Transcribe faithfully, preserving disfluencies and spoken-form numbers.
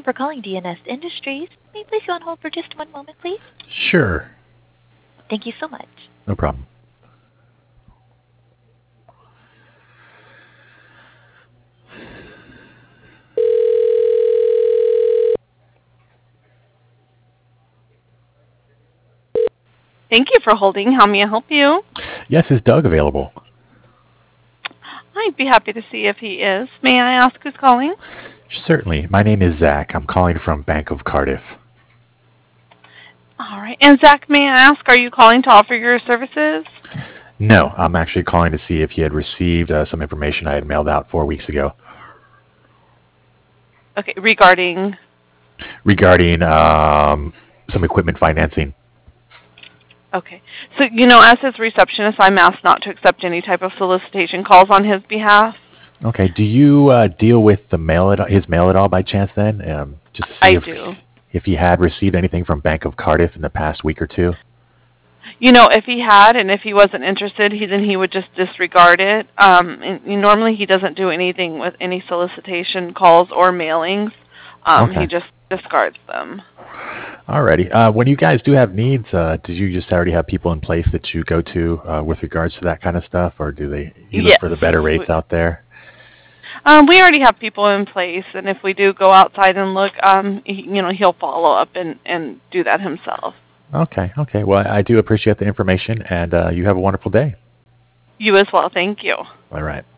for calling D N S Industries. May I place you on hold for just one moment, please? Sure. Thank you so much. No problem. Thank you for holding. How may I help you? Yes, is Doug available? I'd be happy to see if he is. May I ask who's calling? Certainly. My name is Zach. I'm calling from Bank of Cardiff. All right. And Zach, may I ask, are you calling to offer your services? No, I'm actually calling to see if he had received uh, some information I had mailed out four weeks ago Okay, regarding... regarding um, some equipment financing. Okay. So, you know, as his receptionist, I'm asked not to accept any type of solicitation calls on his behalf. Okay. Do you uh, deal with the mail at his mail at all by chance then? Um, just to see I if do. if he had received anything from Bank of Cardiff in the past week or two. You know, if he had and if he wasn't interested, he then he would just disregard it. Um, and normally he doesn't do anything with any solicitation calls or mailings. Um, Okay. He just discards them. Alrighty. Uh, when you guys do have needs, uh, did you just already have people in place that you go to uh, with regards to that kind of stuff, or do they you look Yes. for the better rates out there? Um, we already have people in place, and if we do go outside and look, um, he, you know, he'll follow up and, and do that himself. Okay. Okay. Well, I do appreciate the information, and uh, you have a wonderful day. You as well. Thank you. All right.